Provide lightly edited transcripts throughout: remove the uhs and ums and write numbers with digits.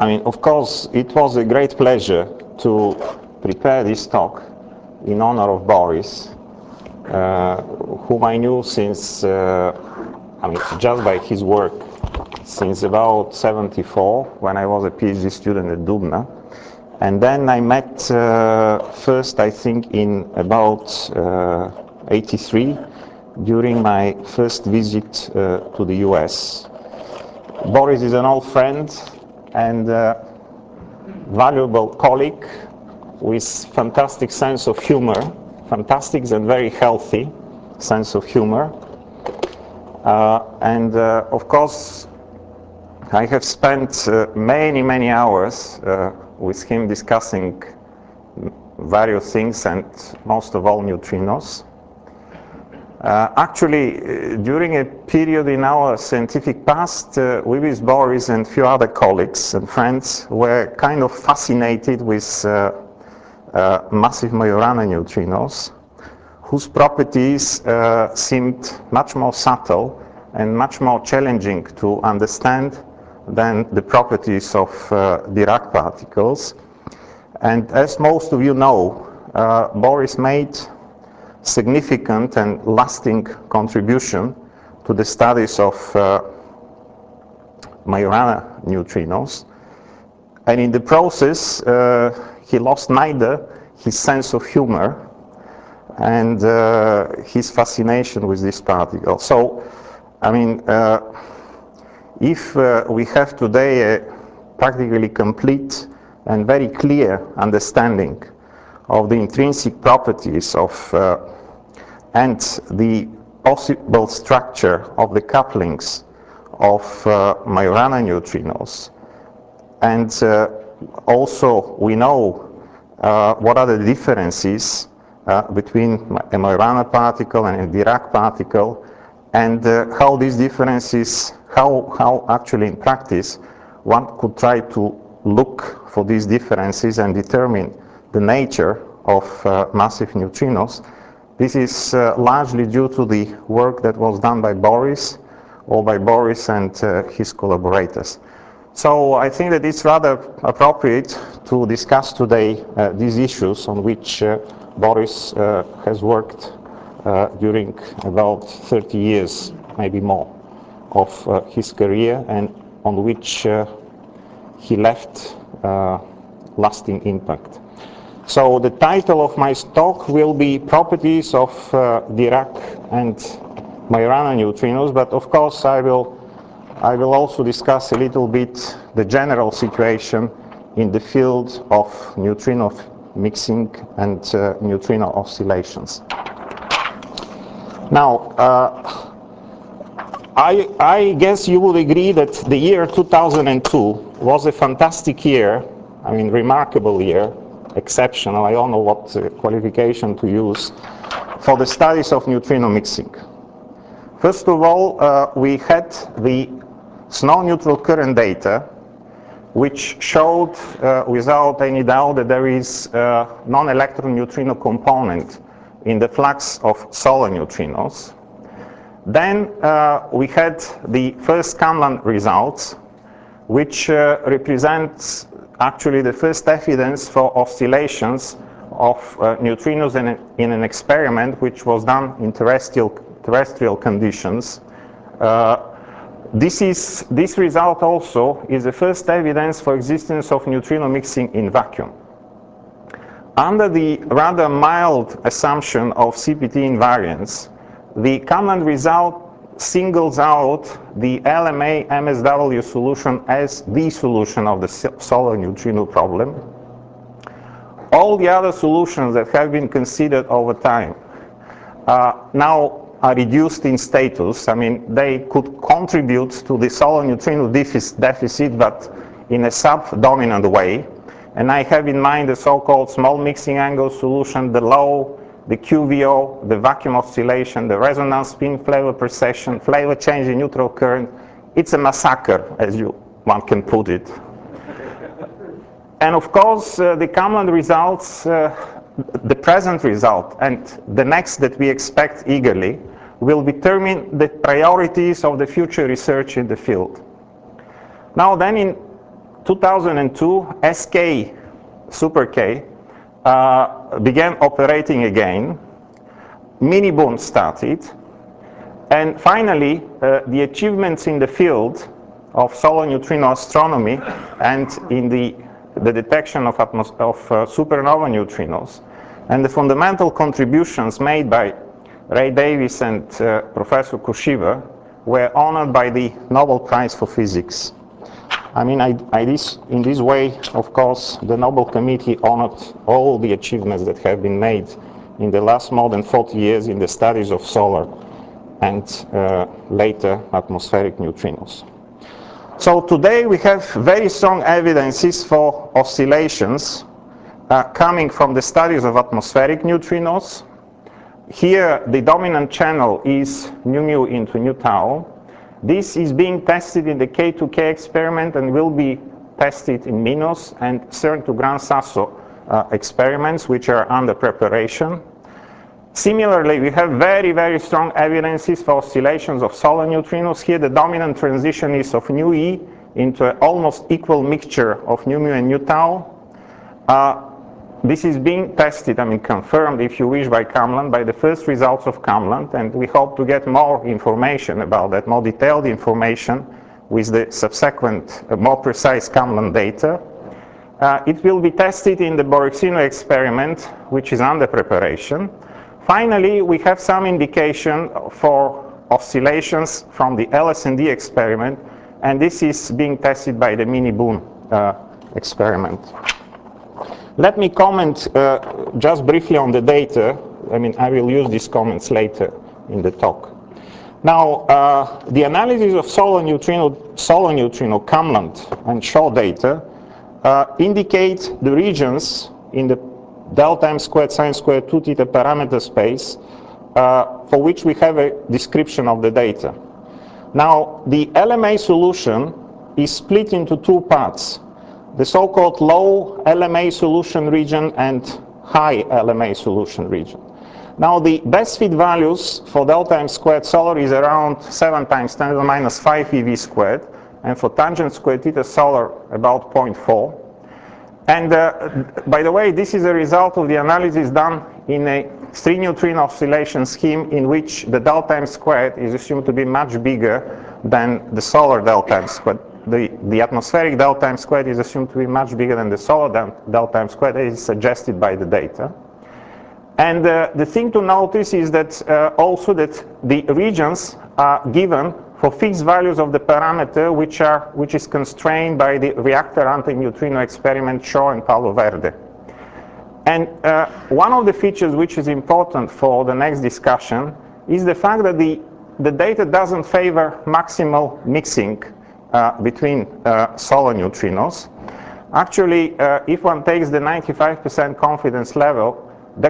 I mean, of course, it was a great pleasure to prepare this talk in honor of Boris, whom I knew since, I mean, just by his work, since about 74, when I was a PhD student at Dubna. And then I met first, I think, in about 83, during my first visit to the US. Boris is an old friend and valuable colleague with fantastic sense of humor, fantastic and very healthy sense of humor. Of course, I have spent many hours with him discussing various things, and most of all neutrinos. Actually, during a period in our scientific past, we with Boris and few other colleagues and friends were kind of fascinated with massive Majorana neutrinos, whose properties seemed much more subtle and much more challenging to understand than the properties of Dirac particles. And as most of you know, Boris made significant and lasting contribution to the studies of Majorana neutrinos. And in the process, he lost neither his sense of humor and his fascination with this particle. So, I mean, if we have today a practically complete and very clear understanding of the intrinsic properties of and the possible structure of the couplings of Majorana neutrinos, and also we know what are the differences between a Majorana particle and a Dirac particle, and how these differences, how actually in practice one could try to look for these differences and determine the nature of massive neutrinos. This is largely due to the work that was done by Boris, or by Boris and his collaborators. So I think that it's rather appropriate to discuss today these issues on which Boris has worked during about 30 years, maybe more, of his career, and on which he left lasting impact. So the title of my talk will be Properties of Dirac and Majorana neutrinos, but of course I will also discuss a little bit the general situation in the field of neutrino mixing and neutrino oscillations. Now, I guess you will agree that the year 2002 was a fantastic year, I mean, remarkable year, exceptional, I don't know what qualification to use, for the studies of neutrino mixing. First of all, we had the Snow neutral current data, which showed without any doubt that there is a non-electron neutrino component in the flux of solar neutrinos. Then we had the first Scanlan results, which represents actually the first evidence for oscillations of neutrinos in an experiment which was done in terrestrial conditions. This result also is the first evidence for existence of neutrino mixing in vacuum. Under the rather mild assumption of CPT invariance, the Scanlan result singles out the LMA MSW solution as the solution of the solar neutrino problem. All the other solutions that have been considered over time now are reduced in status. I mean, they could contribute to the solar neutrino deficit, but in a sub-dominant way. And I have in mind the so-called small mixing angle solution, the low, the QVO, the vacuum oscillation, the resonance spin flavor precession, flavor change in neutral current. It's a massacre, as one can put it. And of course, the Scanlan results, the present result and the next that we expect eagerly will determine the priorities of the future research in the field. Now then, in 2002, SK, Super K, began operating again. Mini-boom started. And finally, the achievements in the field of solar neutrino astronomy and in the detection of supernova neutrinos, and the fundamental contributions made by Ray Davis and Professor Koshiba were honored by the Nobel Prize for Physics. I mean, in this way, of course, the Nobel Committee honored all the achievements that have been made in the last more than 40 years in the studies of solar and later atmospheric neutrinos. So today we have very strong evidences for oscillations coming from the studies of atmospheric neutrinos. Here the dominant channel is nu into nu tau. This is being tested in the K2K experiment and will be tested in MINOS and CERN to Gran Sasso experiments, which are under preparation. Similarly, we have very, very strong evidences for oscillations of solar neutrinos. Here the dominant transition is of nu e into an almost equal mixture of nu mu and nu tau. This is being tested, I mean confirmed if you wish, by Kamland, by the first results of Kamland, and we hope to get more information about that, more detailed information with the subsequent, more precise Kamland data. It will be tested in the Borexino experiment, which is under preparation. Finally, we have some indication for oscillations from the LSND experiment, and this is being tested by the Mini-boom experiment. Let me comment just briefly on the data. I mean, I will use these comments later in the talk. Now, the analysis of solar neutrino Kamland and Shaw data indicate the regions in the delta m squared sine squared 2 theta parameter space for which we have a description of the data. Now, the LMA solution is split into two parts, the so-called low LMA solution region and high LMA solution region. Now, the best fit values for delta m squared solar is around 7 times 10 to the minus 5 eV squared, and for tangent squared theta solar about 0.4. And by the way, this is a result of the analysis done in a 3 neutrino oscillation scheme in which the delta m squared is assumed to be much bigger than the solar delta m squared. The atmospheric delta m squared is assumed to be much bigger than the solar delta m squared, as is suggested by the data. And the thing to notice is that also that the regions are given for fixed values of the parameter which is constrained by the reactor anti-neutrino experiment Shaw and Paulo Verde. And one of the features which is important for the next discussion is the fact that the data doesn't favor maximal mixing between solar neutrinos. Actually, if one takes the 95% confidence level, the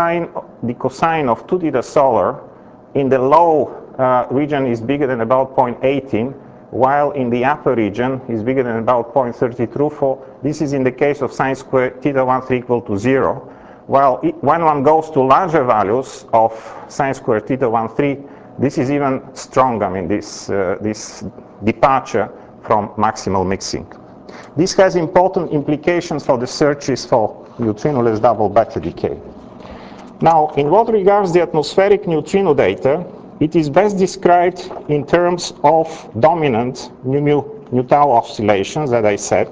cosine of 2 theta solar in the low region is bigger than about 0.18, while in the upper region is bigger than about 0.32. This is in the case of sine squared theta 1 equal to 0. While when one goes to larger values of sine squared theta 1 this is even stronger. I mean, this departure from maximal mixing. This has important implications for the searches for neutrinoless double back decay. Now, in what regards the atmospheric neutrino data, it is best described in terms of dominant nu tau oscillations, that I said.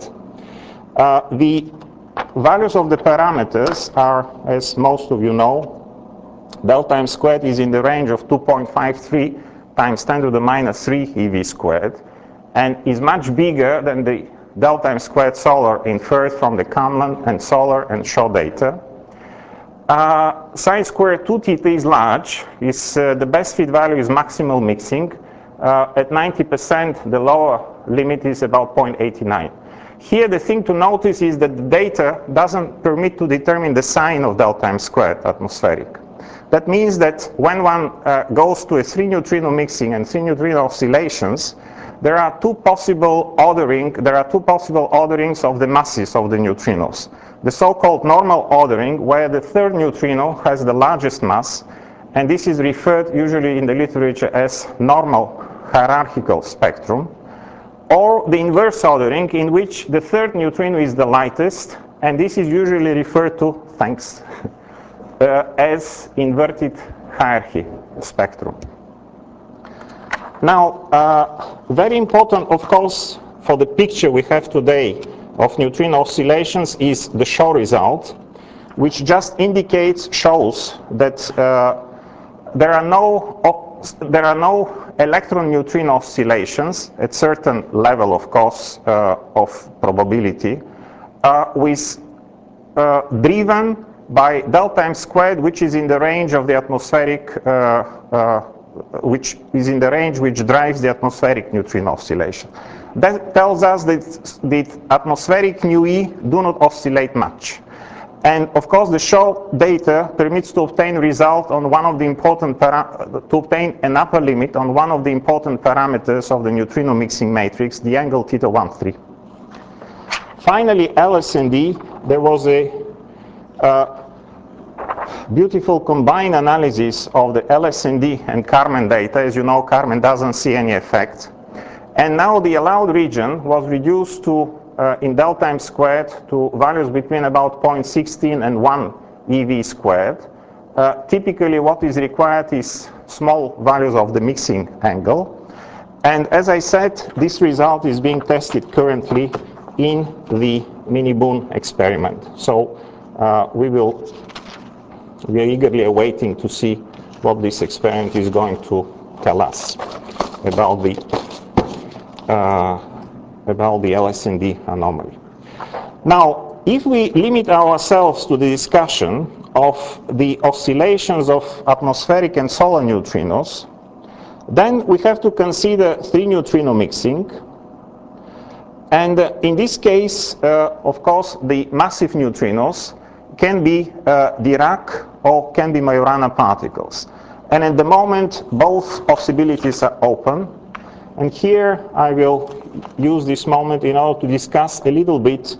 The values of the parameters are, as most of you know, delta m squared is in the range of 2.53 times 10 to the minus 3 eV squared, and is much bigger than the delta m squared solar inferred from the Kamland and solar and Shaw data. Sine squared 2 theta is large. The best fit value is maximal mixing. At 90%, the lower limit is about 0.89. Here, the thing to notice is that the data doesn't permit to determine the sign of delta m squared atmospheric. That means that when one goes to a 3 neutrino mixing and 3 neutrino oscillations, there are two possible orderings of the masses of the neutrinos. The so-called normal ordering, where the third neutrino has the largest mass, and this is referred usually in the literature as normal hierarchical spectrum. or the inverse ordering, in which the third neutrino is the lightest, and this is usually referred to, thanks, as inverted hierarchy spectrum. Now, very important, of course, for the picture we have today of neutrino oscillations is the Shaw result, which just shows that there are no electron neutrino oscillations at certain level, of course, of probability, driven by delta m squared, which is in the range of the atmospheric, which is in the range which drives the atmospheric neutrino oscillation. That tells us that the atmospheric nu e do not oscillate much. And of course, the Shaw data permits to obtain result on one of the important to obtain an upper limit on one of the important parameters of the neutrino mixing matrix, the angle θ13. Finally, LSND, there was a beautiful combined analysis of the LSND and Karman data. As you know, Karman doesn't see any effect. And now the allowed region was reduced to in delta m squared to values between about 0.16 and 1 eV squared. Typically what is required is small values of the mixing angle. And as I said, this result is being tested currently in the mini-Boone experiment. So we are eagerly awaiting to see what this experiment is going to tell us about the LSND anomaly. Now, if we limit ourselves to the discussion of the oscillations of atmospheric and solar neutrinos, then we have to consider three neutrino mixing. And in this case, of course, the massive neutrinos can be Dirac or can be Majorana particles. And at the moment, both possibilities are open. And here I will use this moment in order to discuss a little bit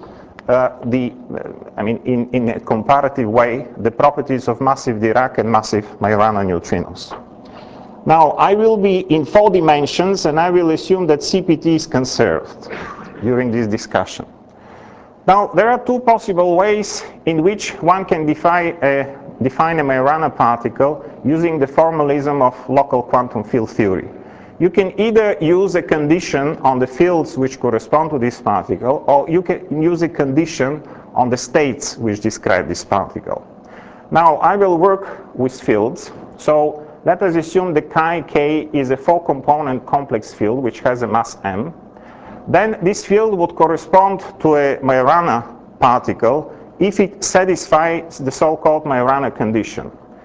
in a comparative way, the properties of massive Dirac and massive Majorana neutrinos. Now, I will be in 4 dimensions, and I will assume that CPT is conserved during this discussion. Now, there are 2 possible ways in which one can define a Majorana particle using the formalism of local quantum field theory. You can either use a condition on the fields which correspond to this particle, or you can use a condition on the states which describe this particle. Now, I will work with fields. So let us assume the chi-k is a 4-component complex field which has a mass m. Then this field would correspond to a Majorana particle if it satisfies the so-called Majorana condition,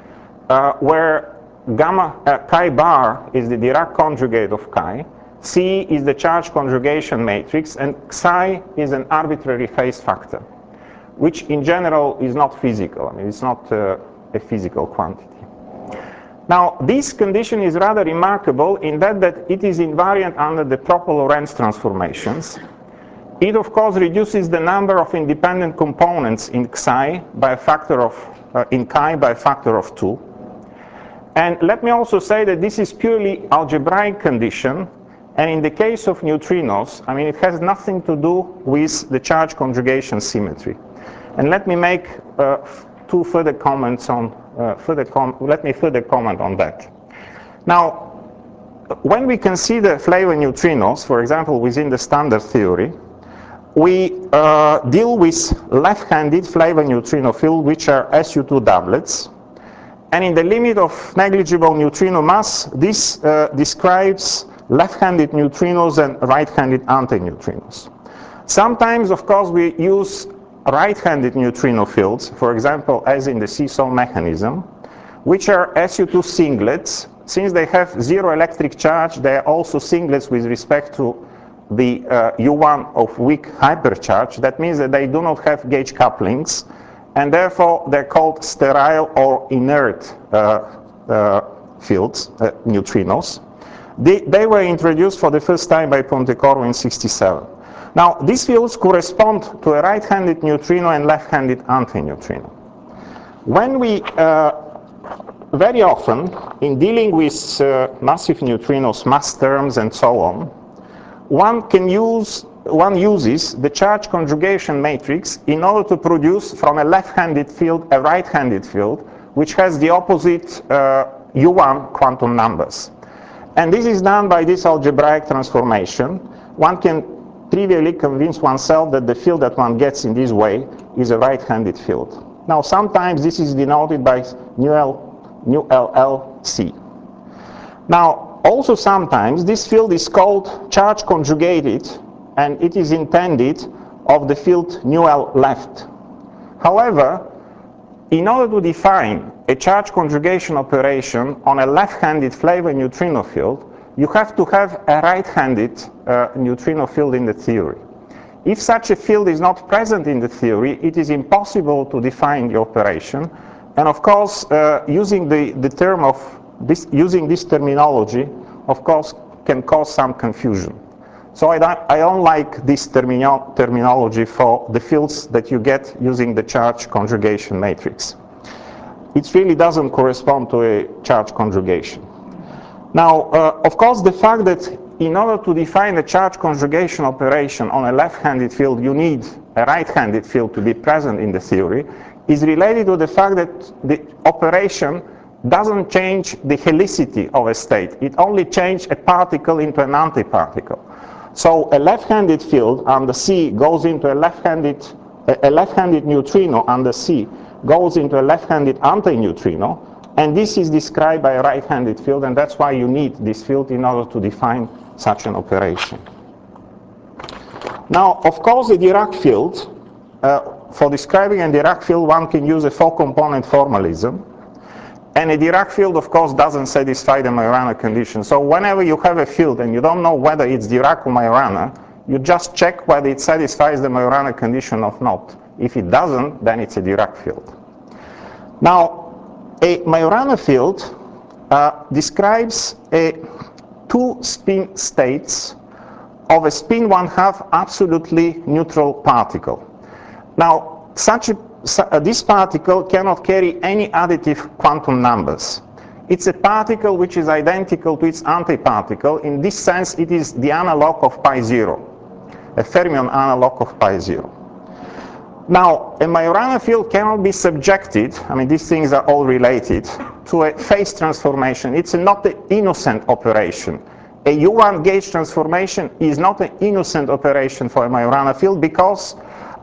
where chi bar is the Dirac conjugate of chi, C is the charge conjugation matrix, and psi is an arbitrary phase factor, which in general is not physical. I mean, it's not a physical quantity. Now, this condition is rather remarkable in that it is invariant under the proper Lorentz transformations. It, of course, reduces the number of independent components in psi by a factor of, in chi by a factor of 2. And let me also say that this is purely algebraic condition, and in the case of neutrinos, I mean, it has nothing to do with the charge conjugation symmetry. And let me make 2 further comments on, let me further comment on that. Now, when we consider flavor neutrinos, for example, within the standard theory, we deal with left-handed flavor neutrino field, which are SU2 doublets. And in the limit of negligible neutrino mass, this describes left-handed neutrinos and right-handed antineutrinos. Sometimes, of course, we use right-handed neutrino fields, for example, as in the seesaw mechanism, which are SU2 singlets. Since they have 0 electric charge, they are also singlets with respect to the U1 of weak hypercharge. That means that they do not have gauge couplings, and therefore they're called sterile or inert fields, neutrinos. They were introduced for the first time by Pontecorvo in '67. Now, these fields correspond to a right-handed neutrino and left-handed antineutrino. When we, very often, in dealing with massive neutrinos, mass terms, and so on, one uses the charge conjugation matrix in order to produce from a left-handed field a right-handed field, which has the opposite U1 quantum numbers. And this is done by this algebraic transformation. One can trivially convince oneself that the field that one gets in this way is a right-handed field. Now, sometimes this is denoted by nu LLC. Now, also sometimes this field is called charge conjugated, and it is intended of the field nu L left. However, in order to define a charge conjugation operation on a left-handed flavor neutrino field, you have to have a right-handed neutrino field in the theory. If such a field is not present in the theory, it is impossible to define the operation. And of course, using using this terminology, of course, can cause some confusion. So I don't like this terminology for the fields that you get using the charge conjugation matrix. It really doesn't correspond to a charge conjugation. Now, of course, the fact that in order to define a charge conjugation operation on a left-handed field, you need a right-handed field to be present in the theory, is related to the fact that the operation doesn't change the helicity of a state. It only changes a particle into an antiparticle. So a left-handed field under C goes into a left-handed neutrino under C goes into a left-handed antineutrino, and this is described by a right-handed field, and that's why you need this field in order to define such an operation. Now, of course, the Dirac field, for describing a Dirac field, one can use a four-component formalism. And a Dirac field, of course, doesn't satisfy the Majorana condition. So whenever you have a field and you don't know whether it's Dirac or Majorana, you just check whether it satisfies the Majorana condition or not. If it doesn't, then it's a Dirac field. Now, a Majorana field describes two spin states of a spin 1/2 absolutely neutral particle. Now, this particle cannot carry any additive quantum numbers. It's a particle which is identical to its antiparticle. In this sense, it is the analog of pi 0, a fermion analog of pi 0. Now, a Majorana field cannot be subjected, I mean, these things are all related, to a phase transformation. It's not an innocent operation. A U1 gauge transformation is not an innocent operation for a Majorana field because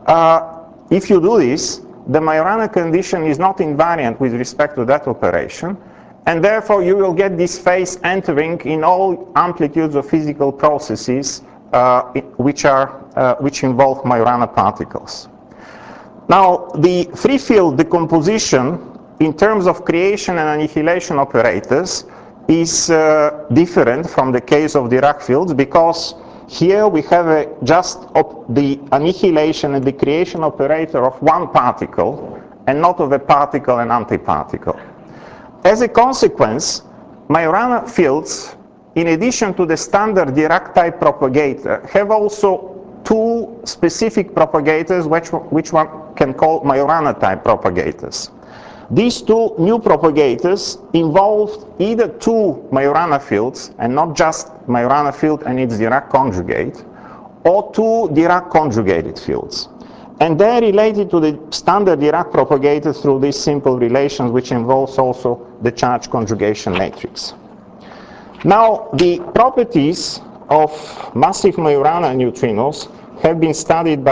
if you do this, the Majorana condition is not invariant with respect to that operation, and therefore you will get this phase entering in all amplitudes of physical processes which involve Majorana particles. Now, the free field decomposition in terms of creation and annihilation operators is different from the case of Dirac fields, because here we have just the annihilation and the creation operator of one particle and not of a particle and antiparticle. As a consequence, Majorana fields, in addition to the standard Dirac type propagator, have also two specific propagators which one can call Majorana type propagators. These two new propagators involved either two Majorana fields, and not just Majorana field and its Dirac conjugate, or two Dirac conjugated fields. And they're related to the standard Dirac propagator through these simple relations, which involves also the charge conjugation matrix. Now, the properties of massive Majorana neutrinos have been studied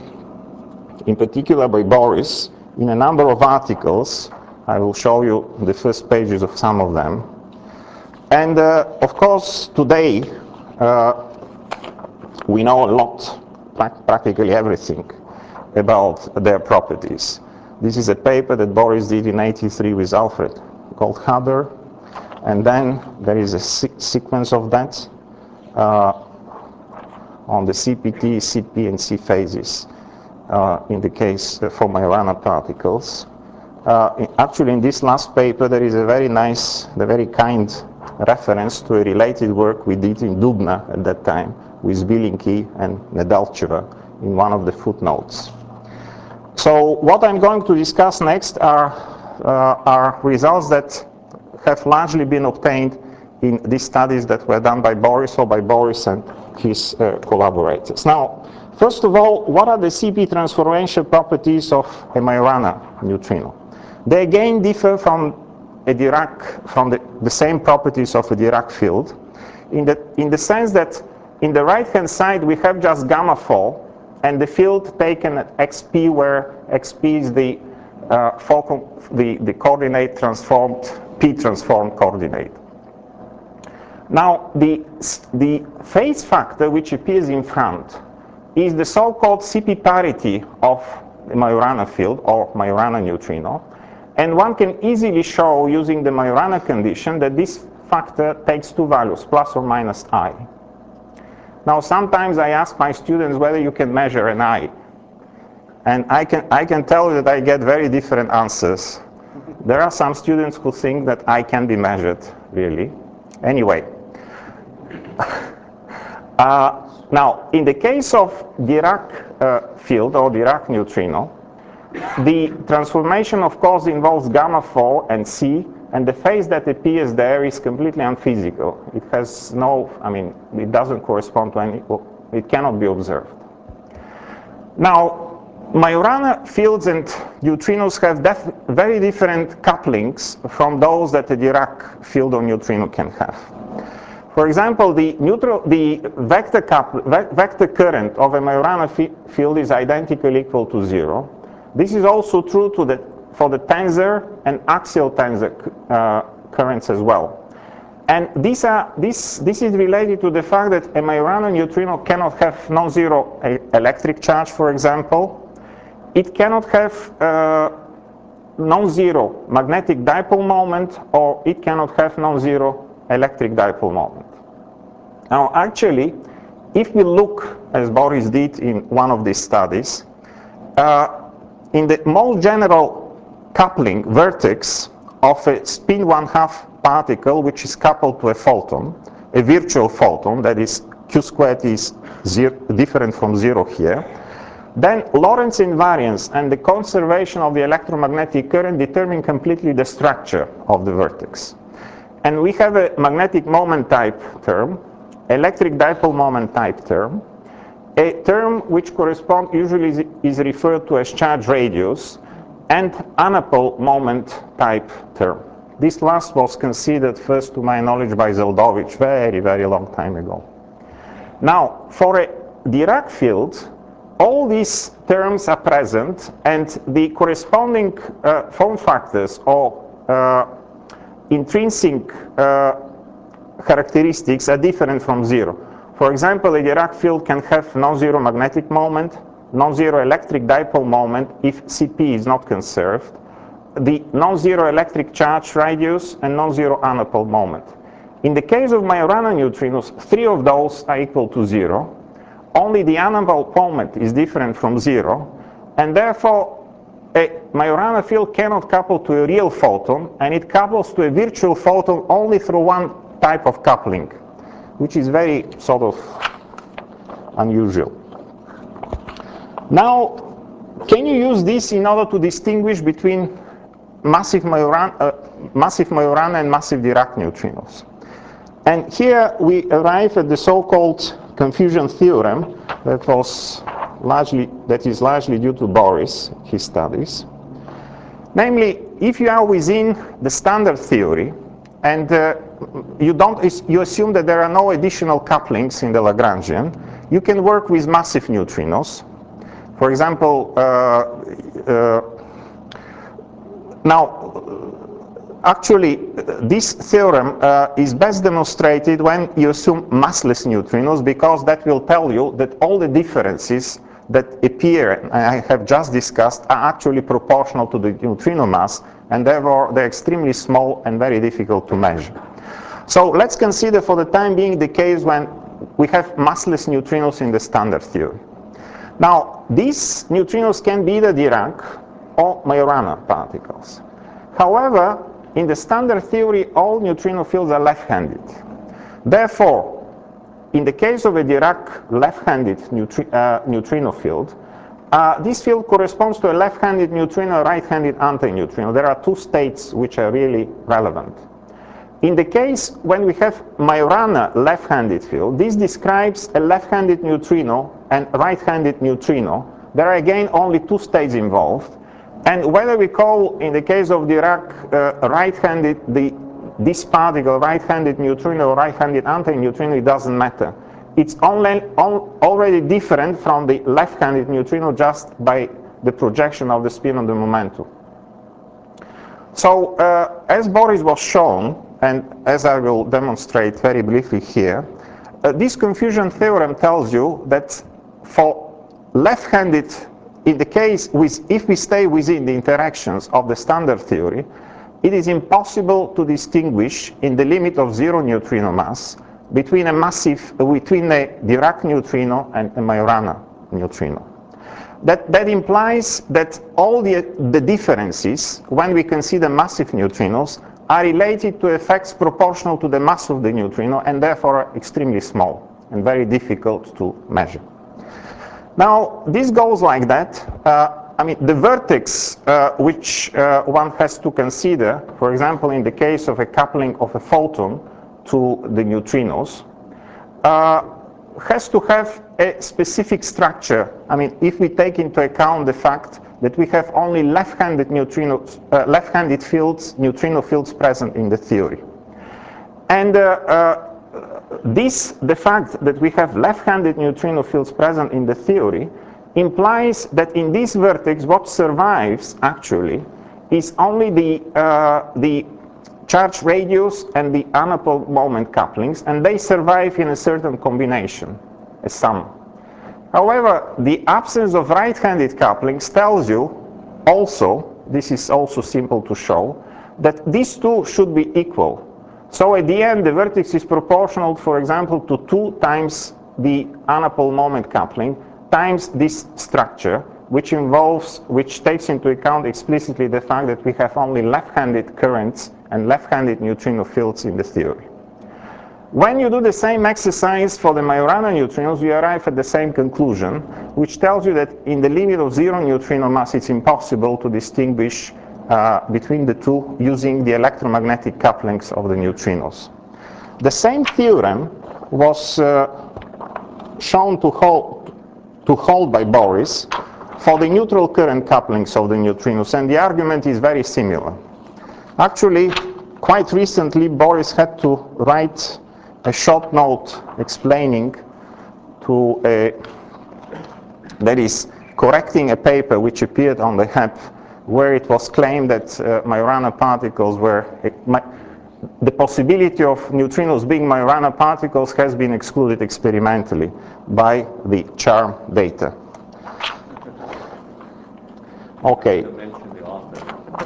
in particular by Boris, in a number of articles. I will show you the first pages of some of them. And of course, today, we know a lot, practically everything, about their properties. This is a paper that Boris did in '83 with Alfred Goldhaber, and then there is a sequence of that on the CPT, CP, and C phases. In the case for Majorana particles. Actually, in this last paper, there is a very nice, very kind reference to a related work we did in Dubna at that time with Bilinki and Nedalcheva in one of the footnotes. So what I'm going to discuss next are results that have largely been obtained in these studies that were done by Boris and his collaborators. Now, first of all, what are the CP transformation properties of a Majorana neutrino? They again differ from a Dirac, from the same properties of a Dirac field, in the sense that in the right-hand side we have just gamma 4 and the field taken at xp, where xp is the coordinate transformed, p transformed coordinate. Now, the phase factor which appears in front is the so-called CP parity of the Majorana field or Majorana neutrino, and one can easily show using the Majorana condition that this factor takes two values, plus or minus I. Now, sometimes I ask my students whether you can measure an I, and I can tell you that I get very different answers. There are some students who think that I can be measured, really. Anyway, now, in the case of Dirac field or Dirac neutrino, the transformation, of course, involves gamma 4 and C, and the phase that appears there is completely unphysical. It has no, I mean, it doesn't correspond to any, it cannot be observed. Now, Majorana fields and neutrinos have very different couplings from those that a Dirac field or neutrino can have. For example, the vector current of a Majorana field is identically equal to 0. This is also true for the tensor and axial tensor currents as well. And this is related to the fact that a Majorana neutrino cannot have non-zero electric charge, for example. It cannot have non-zero magnetic dipole moment, or it cannot have non-zero electric dipole moment. Now, actually, if we look, as Boris did in one of these studies, in the most general coupling vertex of a spin 1/2 particle which is coupled to a photon, a virtual photon, that is q squared is different from 0 here, then Lorentz invariance and the conservation of the electromagnetic current determine completely the structure of the vertex. And we have a magnetic moment type term, electric dipole moment type term, a term which usually is referred to as charge radius, and anapole moment type term. This last was considered first, to my knowledge, by Zeldovich very, very long time ago. Now, for a Dirac field, all these terms are present, and the corresponding form factors or intrinsic characteristics are different from 0. For example, a Dirac field can have non-zero magnetic moment, non-zero electric dipole moment if Cp is not conserved, the non-zero electric charge radius, and non-zero anapole moment. In the case of Majorana neutrinos, 3 of those are equal to 0. Only the anapole moment is different from 0, and therefore a Majorana field cannot couple to a real photon, and it couples to a virtual photon only through one type of coupling, which is very sort of unusual. Now, can you use this in order to distinguish between massive Majorana and massive Dirac neutrinos? And here we arrive at the so-called confusion theorem that is largely due to Boris, his studies. Namely, if you are within the standard theory and you assume that there are no additional couplings in the Lagrangian, you can work with massive neutrinos. For example, actually, this theorem is best demonstrated when you assume massless neutrinos, because that will tell you that all the differences that appear, and I have just discussed, are actually proportional to the neutrino mass, and therefore they're extremely small and very difficult to measure. So let's consider for the time being the case when we have massless neutrinos in the standard theory. Now, these neutrinos can be either Dirac or Majorana particles. However, in the standard theory, all neutrino fields are left-handed. Therefore, in the case of a Dirac left-handed neutrino field, this field corresponds to a left-handed neutrino, a right-handed antineutrino. There are two states which are really relevant. In the case when we have Majorana left-handed field, this describes a left-handed neutrino and right-handed neutrino. There are again only two states involved. And whether we call, in the case of Dirac, right-handed, this particle right-handed neutrino or right-handed anti-neutrino, it doesn't matter. It's already different from the left-handed neutrino just by the projection of the spin on the momentum. So as Boris was shown, and as I will demonstrate very briefly here, this confusion theorem tells you that for left-handed, in the case if we stay within the interactions of the standard theory, it is impossible to distinguish in the limit of zero neutrino mass between a Dirac neutrino and a Majorana neutrino. That implies that all the differences, when we consider massive neutrinos, are related to effects proportional to the mass of the neutrino and therefore are extremely small and very difficult to measure. Now, this goes like that. I mean, the vertex which one has to consider, for example, in the case of a coupling of a photon to the neutrinos, has to have a specific structure. I mean, if we take into account the fact that we have only left-handed neutrinos, left-handed fields, neutrino fields present in the theory. And the fact that we have left-handed neutrino fields present in the theory implies that in this vertex what survives actually is only the charge radius and the anapole moment couplings, and they survive in a certain combination, a sum. However, the absence of right-handed couplings tells you also, this is also simple to show, that these two should be equal. So at the end, the vertex is proportional, for example, to 2 times the anapole moment coupling times this structure, which takes into account explicitly the fact that we have only left-handed currents and left-handed neutrino fields in the theory. When you do the same exercise for the Majorana neutrinos, you arrive at the same conclusion, which tells you that in the limit of zero neutrino mass, it's impossible to distinguish between the two using the electromagnetic couplings of the neutrinos. The same theorem was shown to hold by Boris for the neutral current couplings of the neutrinos, and the argument is very similar. Actually, quite recently, Boris had to write a short note explaining to that is, correcting a paper which appeared on the HEP, where it was claimed that Majorana particles were, the possibility of neutrinos being Majorana particles has been excluded experimentally by the CHARM data. Okay. You mentioned the author.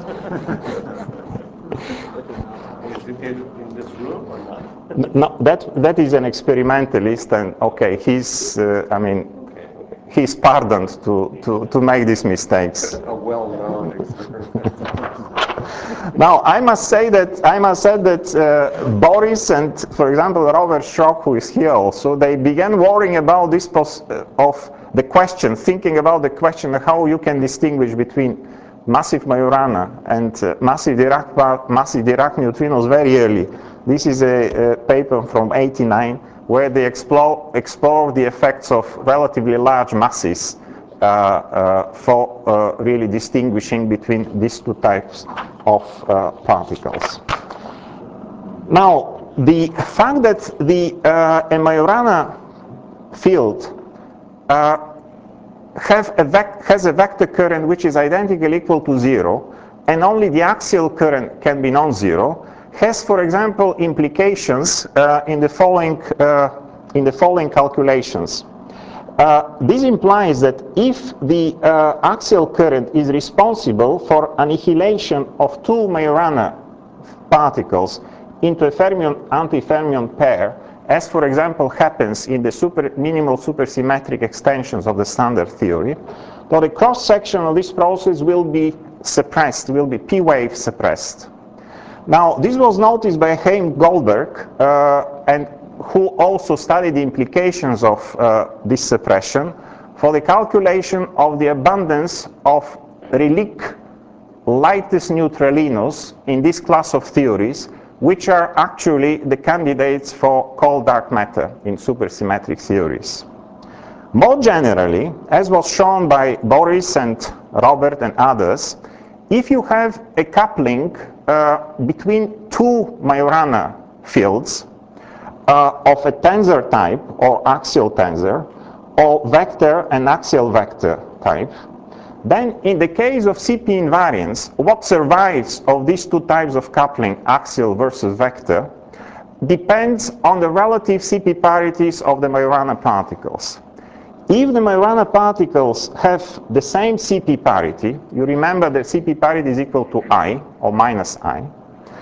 Is it in this room or not? No, that is an experimentalist, and okay, he's, I mean, he's pardoned to make these mistakes. A well-known experimentalist. Now, I must say that Boris and, for example, Robert Schrock, who is here also, they began worrying about this the question, thinking about the question of how you can distinguish between massive Majorana and massive Dirac neutrinos very early. This is a paper from '89 where they explore the effects of relatively large masses for really distinguishing between these two types of particles. Now, the fact that the a Majorana field has a vector current which is identically equal to 0, and only the axial current can be non-zero, has, for example, implications in the following calculations. This implies that if the axial current is responsible for annihilation of two Majorana particles into a fermion-antifermion pair, as for example happens in the minimal supersymmetric extensions of the standard theory, so the cross-section of this process will be suppressed, will be p-wave suppressed. Now, this was noticed by Chaim Goldberg, and who also studied the implications of this suppression for the calculation of the abundance of relic lightest neutralinos in this class of theories, which are actually the candidates for cold dark matter in supersymmetric theories. More generally, as was shown by Boris and Robert and others, if you have a coupling between two Majorana fields of a tensor type or axial tensor, or vector and axial vector type, then in the case of CP invariance, what survives of these two types of coupling, axial versus vector, depends on the relative CP parities of the Majorana particles. If the Majorana particles have the same CP parity, you remember that CP parity is equal to I, or minus I,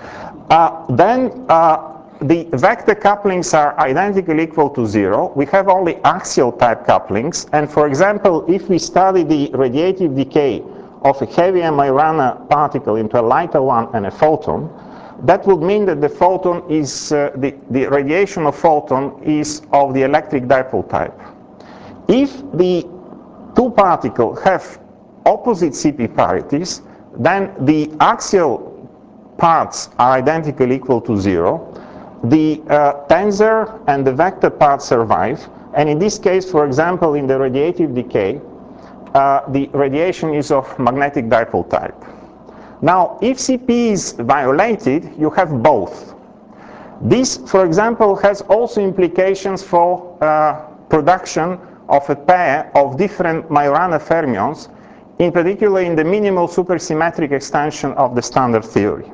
then the vector couplings are identically equal to 0. We have only axial type couplings, and for example, if we study the radiative decay of a heavier Majorana particle into a lighter one and a photon, that would mean that the photon is, the radiation of photon is of the electric dipole type. If the two particles have opposite CP parities, then the axial parts are identically equal to 0. The tensor and the vector parts survive, and in this case, for example, in the radiative decay, the radiation is of magnetic dipole type. Now, if CP is violated, you have both. This, for example, has also implications for production of a pair of different Majorana fermions, in particular in the minimal supersymmetric extension of the standard theory.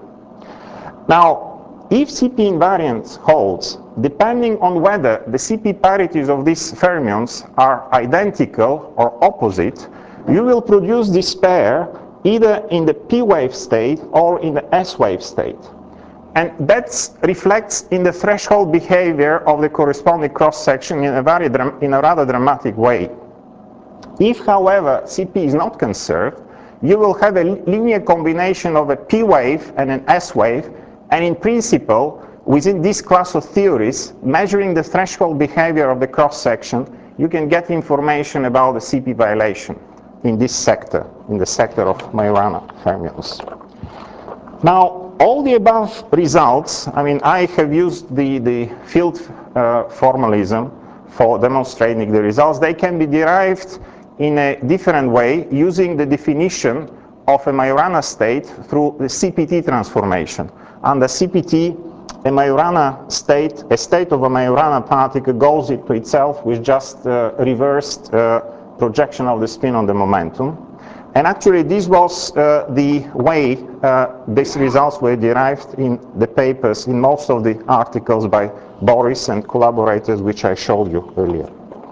Now, if CP invariance holds, depending on whether the CP parities of these fermions are identical or opposite, you will produce this pair either in the P wave state or in the S wave state. And that reflects in the threshold behavior of the corresponding cross-section in a rather dramatic way. If, however, CP is not conserved, you will have a linear combination of a P wave and an S wave, and in principle, within this class of theories, measuring the threshold behavior of the cross-section, you can get information about the CP violation in this sector, in the sector of Majorana fermions. Now, all the above results, I mean, I have used the field formalism for demonstrating the results. They can be derived in a different way using the definition of a Majorana state through the CPT transformation. Under CPT, a Majorana state, a state of a Majorana particle goes into itself with just reversed projection of the spin on the momentum. And actually, this was the way these results were derived in the papers, in most of the articles by Boris and collaborators, which I showed you earlier.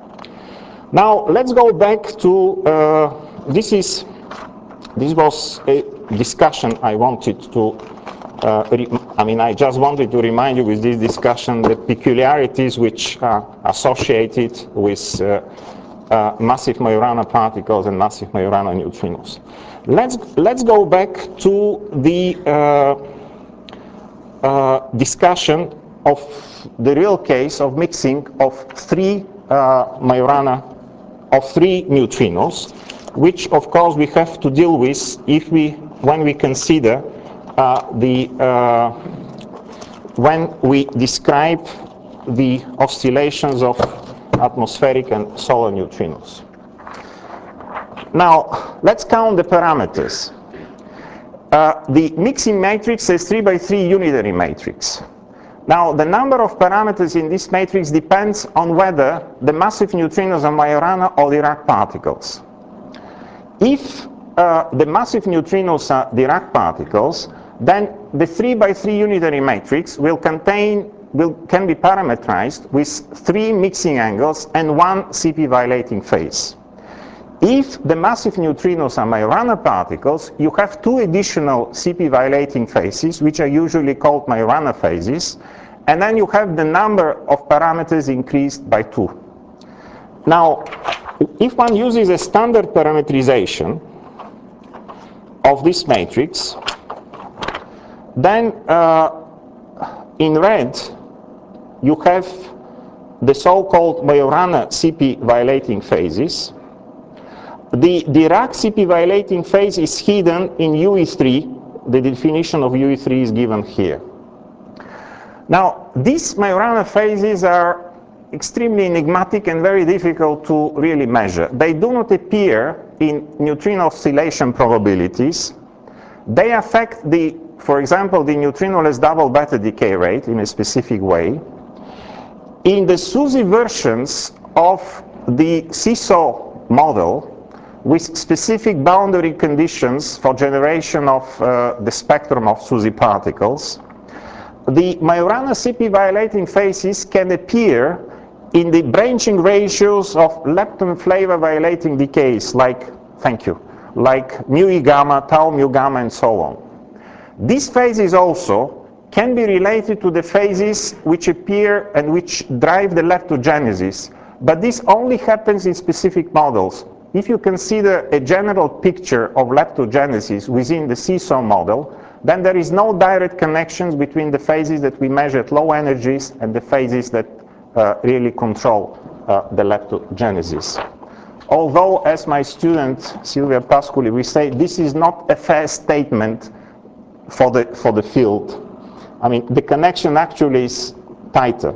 Now, let's go back to, this was a discussion I wanted to, I just wanted to remind you with this discussion the peculiarities which are associated with massive Majorana particles and massive Majorana neutrinos. Let's go back to the discussion of the real case of mixing of three three neutrinos, which of course we have to deal with when we consider when we describe the oscillations of atmospheric and solar neutrinos. Now, let's count the parameters. The mixing matrix is 3 by 3 unitary matrix. Now, the number of parameters in this matrix depends on whether the massive neutrinos are Majorana or Dirac particles. If the massive neutrinos are Dirac particles, then the 3 by 3 unitary matrix can be parametrized with 3 mixing angles and 1 CP violating phase. If the massive neutrinos are Majorana particles, you have 2 additional CP violating phases, which are usually called Majorana phases, and then you have the number of parameters increased by 2. Now, if one uses a standard parametrization of this matrix, then in red, you have the so-called Majorana CP violating phases. The Dirac CP violating phase is hidden in UE3. The definition of UE3 is given here. Now, these Majorana phases are extremely enigmatic and very difficult to really measure. They do not appear in neutrino oscillation probabilities. They affect for example, the neutrinoless double beta decay rate in a specific way. In the SUSY versions of the seesaw model, with specific boundary conditions for generation of the spectrum of SUSY particles, the Majorana CP violating phases can appear in the branching ratios of lepton flavor violating decays, like mu E gamma, tau mu gamma, and so on. These phases also can be related to the phases which appear and which drive the leptogenesis, but this only happens in specific models. If you consider a general picture of leptogenesis within the seesaw model, then there is no direct connection between the phases that we measure at low energies and the phases that really control the leptogenesis. Although, as my student Silvia Pasculi, we say this is not a fair statement for the field. I mean, the connection actually is tighter.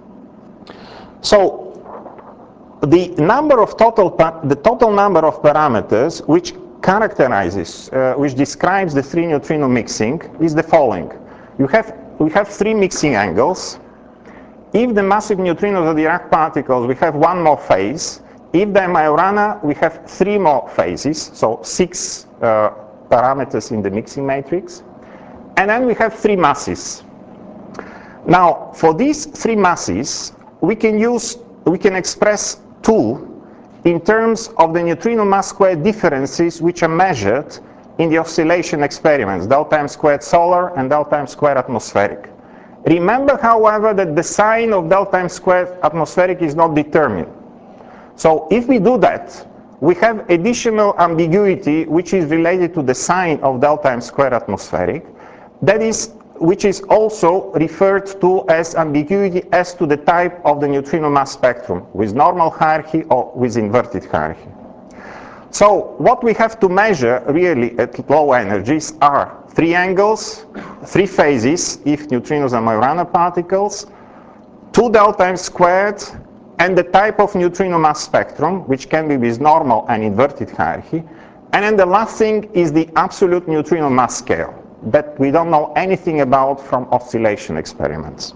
So the total number of parameters which characterizes, which describes the three neutrino mixing is the following. We have three mixing angles. If the massive neutrinos are Dirac particles, we have one more phase. If they're Majorana, we have three more phases, so 6 parameters in the mixing matrix. And then we have three masses. Now, for these three masses, we can express 2 in terms of the neutrino mass square differences which are measured in the oscillation experiments, delta m squared solar and delta m squared atmospheric. Remember, however, that the sign of delta m squared atmospheric is not determined. So if we do that, we have additional ambiguity which is related to the sign of delta m squared atmospheric, which is also referred to as ambiguity as to the type of the neutrino mass spectrum, with normal hierarchy or with inverted hierarchy. So what we have to measure really at low energies are 3 angles, 3 phases if neutrinos are Majorana particles, 2 delta m squared, and the type of neutrino mass spectrum, which can be with normal and inverted hierarchy. And then the last thing is the absolute neutrino mass scale that we don't know anything about from oscillation experiments.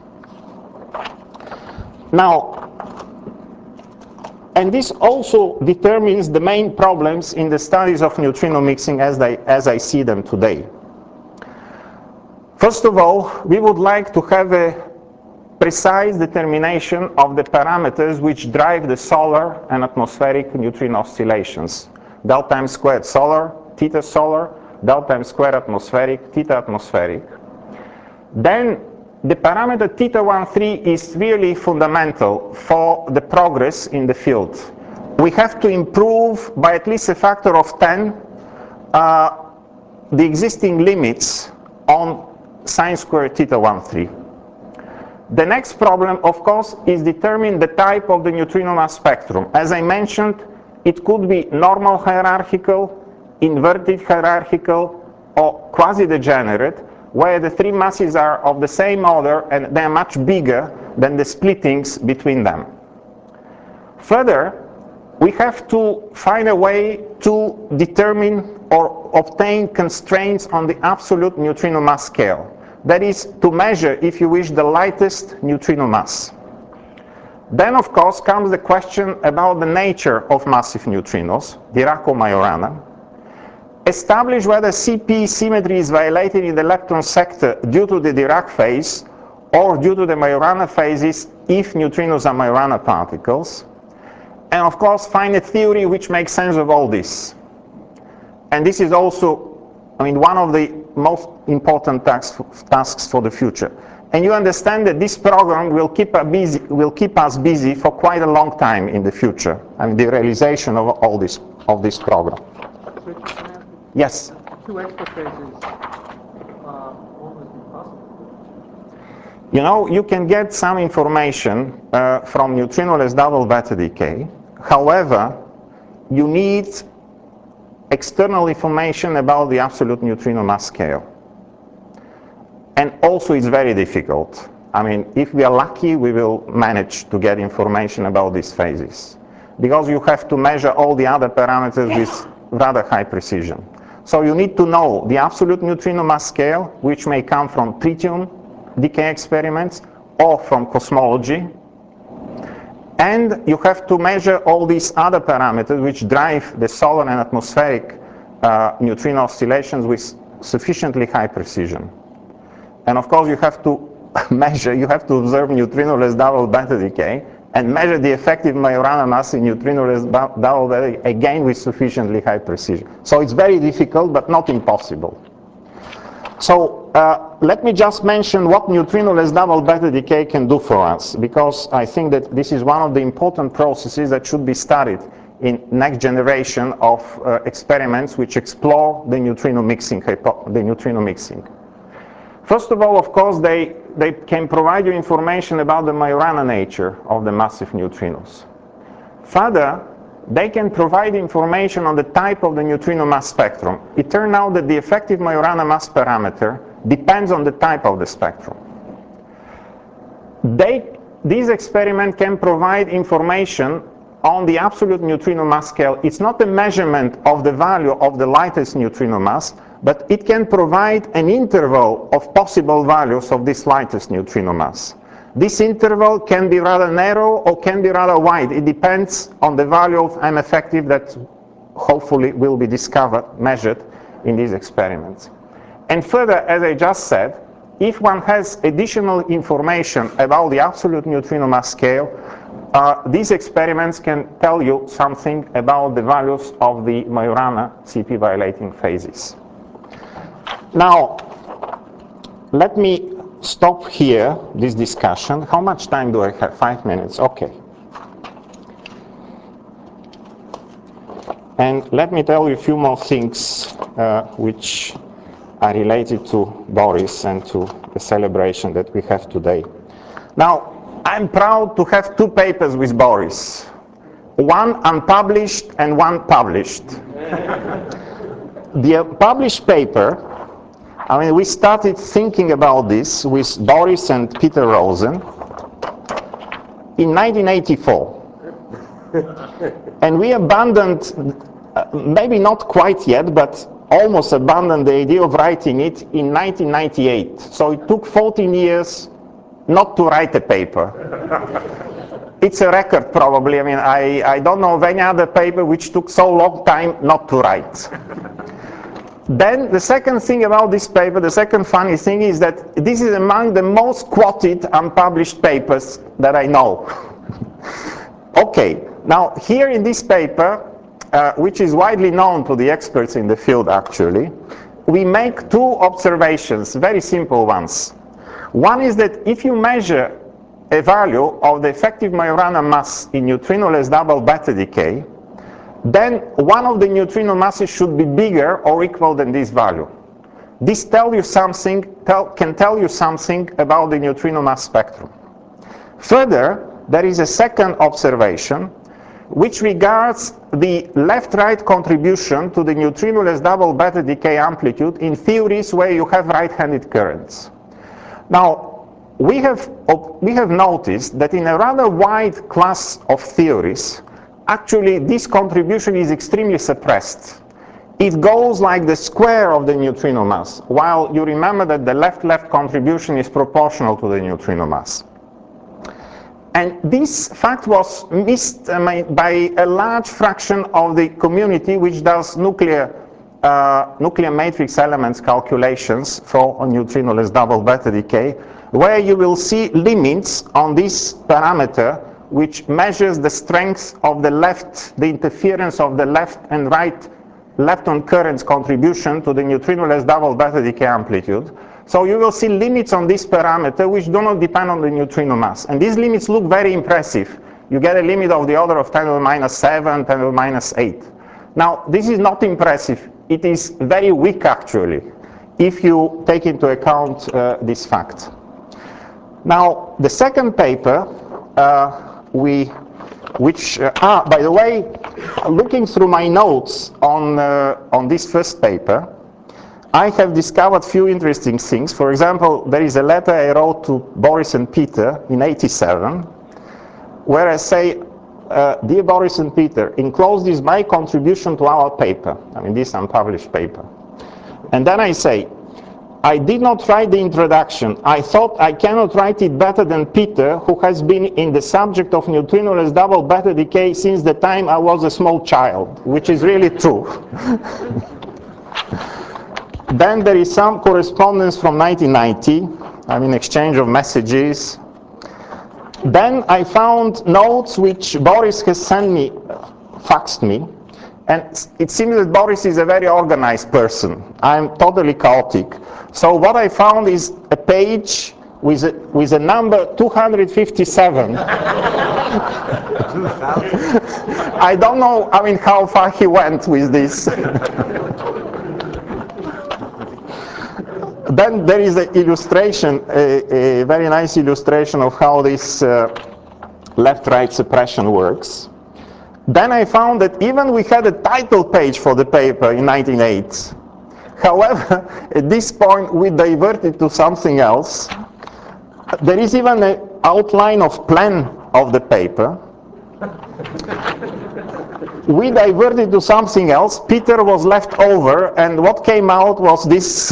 Now, and this also determines the main problems in the studies of neutrino mixing as I see them today. First of all, we would like to have a precise determination of the parameters which drive the solar and atmospheric neutrino oscillations. Delta m squared solar, theta solar, delta m squared atmospheric, theta atmospheric. Then the parameter θ13 is really fundamental for the progress in the field. We have to improve by at least a factor of 10 the existing limits on sine squared θ13. The next problem, of course, is determine the type of the neutrino mass spectrum. As I mentioned, it could be normal hierarchical, inverted hierarchical, or quasi-degenerate, where the 3 masses are of the same order and they're much bigger than the splittings between them. Further, we have to find a way to determine or obtain constraints on the absolute neutrino mass scale. That is, to measure, if you wish, the lightest neutrino mass. Then, of course, comes the question about the nature of massive neutrinos, Dirac or Majorana. Establish whether CP symmetry is violated in the lepton sector due to the Dirac phase or due to the Majorana phases if neutrinos are Majorana particles. And of course, find a theory which makes sense of all this. And this is also, one of the most important tasks for the future. And you understand that this program will keep us busy for quite a long time in the future. The realization of all this program. Yes? 2 extra phases almost impossible. You can get some information from neutrinoless double beta decay. However, you need external information about the absolute neutrino mass scale. And also it's very difficult. I mean, if we are lucky, we will manage to get information about these phases, because you have to measure all the other parameters with rather high precision. So you need to know the absolute neutrino mass scale, which may come from tritium decay experiments or from cosmology. And you have to measure all these other parameters which drive the solar and atmospheric neutrino oscillations with sufficiently high precision. And of course you have to measure, you have to observe neutrinoless double beta decay and measure the effective Majorana mass in neutrinoless double beta again with sufficiently high precision. So it's very difficult but not impossible. So let me just mention what neutrinoless double beta decay can do for us, because I think that this is one of the important processes that should be studied in next generation of experiments which explore the neutrino mixing. First of all, of course, they can provide you information about the Majorana nature of the massive neutrinos. Further, they can provide information on the type of the neutrino mass spectrum. It turned out that the effective Majorana mass parameter depends on the type of the spectrum. These experiments can provide information on the absolute neutrino mass scale. It's not a measurement of the value of the lightest neutrino mass, but it can provide an interval of possible values of this lightest neutrino mass. This interval can be rather narrow or can be rather wide. It depends on the value of M effective that hopefully will be discovered, measured in these experiments. And further, as I just said, if one has additional information about the absolute neutrino mass scale, these experiments can tell you something about the values of the Majorana CP violating phases. Now, let me stop here this discussion. How much time do I have? 5 minutes. Okay. And let me tell you a few more things which are related to Boris and to the celebration that we have today. Now, I'm proud to have 2 papers with Boris. One unpublished and one published. The published paper, I mean, we started thinking about this with Boris and Peter Rosen in 1984. And we abandoned, maybe not quite yet, but almost abandoned the idea of writing it in 1998. So it took 14 years not to write a paper. It's a record probably. I mean, I don't know of any other paper which took so long time not to write. Then the second thing about this paper, the second funny thing is that this is among the most quoted unpublished papers that I know. Okay, now here in this paper, which is widely known to the experts in the field actually, we make 2 observations, very simple ones. One is that if you measure a value of the effective Majorana mass in neutrinoless double beta decay, then one of the neutrino masses should be bigger or equal than this value. This can tell you something about the neutrino mass spectrum. Further, there is a second observation which regards the left-right contribution to the neutrinoless double beta decay amplitude in theories where you have right-handed currents. Now, we have noticed that in a rather wide class of theories, actually this contribution is extremely suppressed. It goes like the square of the neutrino mass, while you remember that the left-left contribution is proportional to the neutrino mass. And this fact was missed by a large fraction of the community which does nuclear matrix elements calculations for neutrinoless double beta decay, where you will see limits on this parameter which measures the strength of the left, the interference of the left and right lepton currents contribution to the neutrinoless double beta decay amplitude. So you will see limits on this parameter which do not depend on the neutrino mass. And these limits look very impressive. You get a limit of the order of 10 to the minus 7, 10 to the minus 8. Now, this is not impressive. It is very weak, actually, if you take into account this fact. Now, the second paper, by the way, looking through my notes on this first paper, I have discovered few interesting things. For example, there is a letter I wrote to Boris and Peter in '87, where I say, dear Boris and Peter, enclosed is my contribution to our paper, I mean this unpublished paper. And then I say, I did not write the introduction. I thought I cannot write it better than Peter, who has been in the subject of neutrinoless double beta decay since the time I was a small child, which is really true. Then there is some correspondence from 1990, I mean exchange of messages. Then I found notes which Boris has sent me, faxed me, and it seems that Boris is a very organized person. I'm totally chaotic. So what I found is a page with a number 257. I don't know, I mean, how far he went with this. Then there is an illustration, a very nice illustration of how this left-right suppression works. Then I found that even we had a title page for the paper in 1908. However, at this point we diverted to something else. There is even an outline of plan of the paper. We diverted to something else. Peter was left over, and what came out was this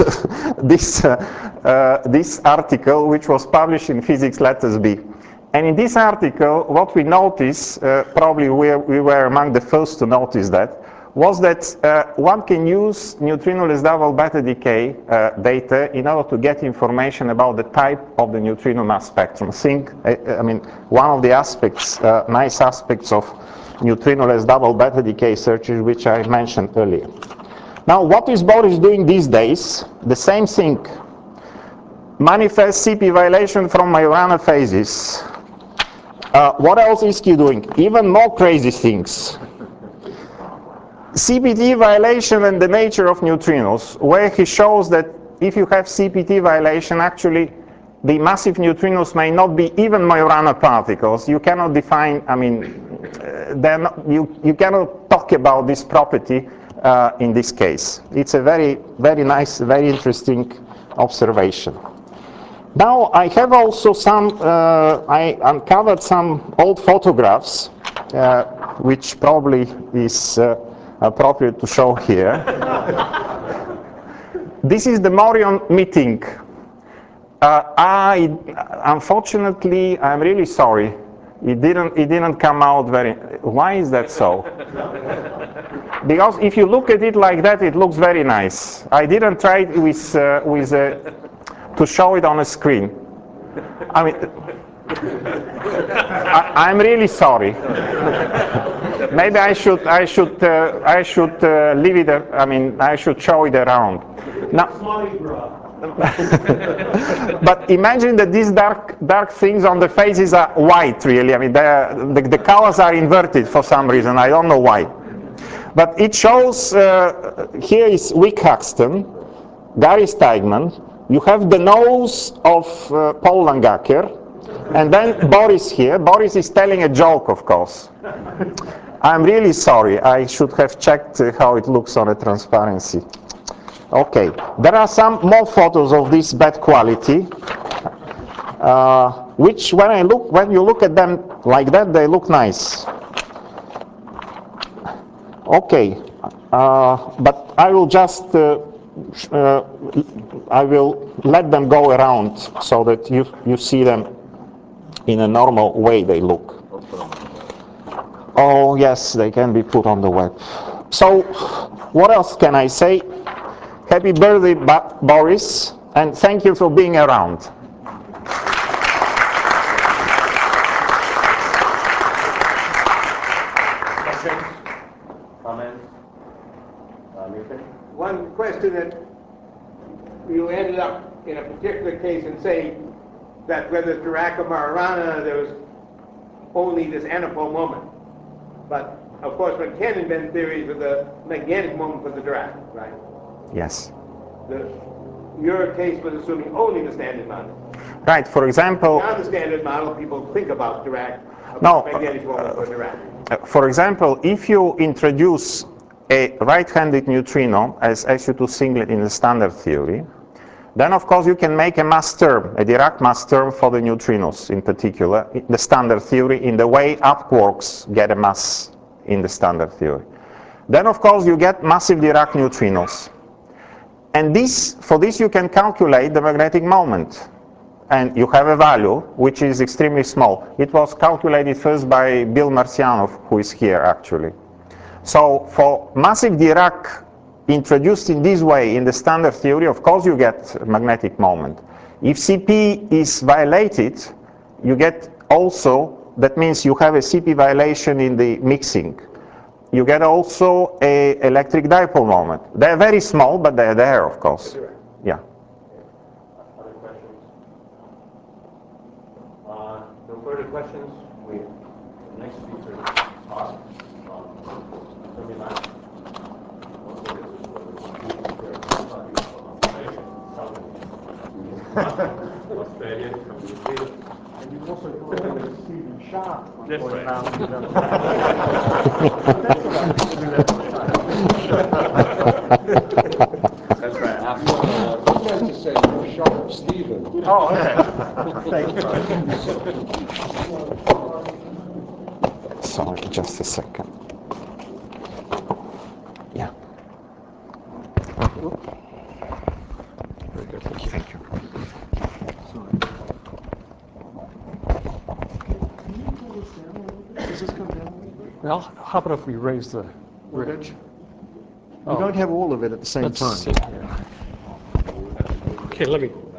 this article, which was published in Physics Letters B. And in this article, what we noticed, probably we were among the first to notice that, was that one can use neutrinoless double beta decay data in order to get information about the type of the neutrino mass spectrum. I mean, one of the aspects, nice aspects of neutrinoless double beta decay searches, which I mentioned earlier. Now, what is Boris doing these days? The same thing. Manifest CP violation from Majorana phases. What else is he doing? Even more crazy things. CPT violation and the nature of neutrinos, where he shows that if you have CPT violation, actually the massive neutrinos may not be even Majorana particles. You cannot define, I mean, you cannot talk about this property in this case. It's a very, very nice, very interesting observation. Now I have also I uncovered some old photographs, which probably is appropriate to show here. This is the Morion meeting. Unfortunately, I'm really sorry. It didn't come out very. Why is that so? Because if you look at it like that, it looks very nice. I didn't try it to show it on a screen. I mean, I'm really sorry. Maybe I should leave it. I mean, I should show it around. Now, but imagine that these dark things on the faces are white. Really, I mean, the colors are inverted for some reason. I don't know why. But it shows. Here is Wick Huxton, Gary Steigman. You have the nose of Paul Langacker, and then Boris here. Boris is telling a joke, of course. I'm really sorry. I should have checked how it looks on a transparency. Okay, there are some more photos of this bad quality, which when you look at them like that, they look nice. Okay, but I will just I will let them go around so that you see them in a normal way they look. Oh yes, they can be put on the web. So what else can I say? Happy birthday, Boris, and thank you for being around. Questions? Comments? Anything? One question that you ended up in a particular case and say that whether Dirac or Majorana, there was only this anapole moment. But of course, when Ken invented theories of the magnetic moment for the Dirac, right? Yes. Your case was assuming only the standard model. Right. For example. Beyond the standard model, people think about Dirac, no, magnetic moment for Dirac. For example, if you introduce a right-handed neutrino as SU2 singlet in the standard theory, then of course you can make a mass term, a Dirac mass term for the neutrinos in particular, the standard theory, in the way up quarks get a mass in the standard theory. Then of course you get massive Dirac neutrinos. And for this you can calculate the magnetic moment. And you have a value which is extremely small. It was calculated first by Bill Marcianov, who is here actually. So for massive Dirac introduced in this way in the standard theory, of course you get magnetic moment. If CP is violated, you get also, that means you have a CP violation in the mixing. You get also a electric dipole moment. They're very small, but they're there, of course. Yeah. Other questions? No further questions? The next speaker talk. Australia, from New Zealand. And you also got Stephen Sharp. That's right. That's right. I meant to say you're Sharp Stephen. Oh, okay. Thank you. Sorry, just a second. Yeah. Very good. Thank you. Does this come down? Well, how about if we raise the bridge? You don't have all of it at the same time. Okay, let me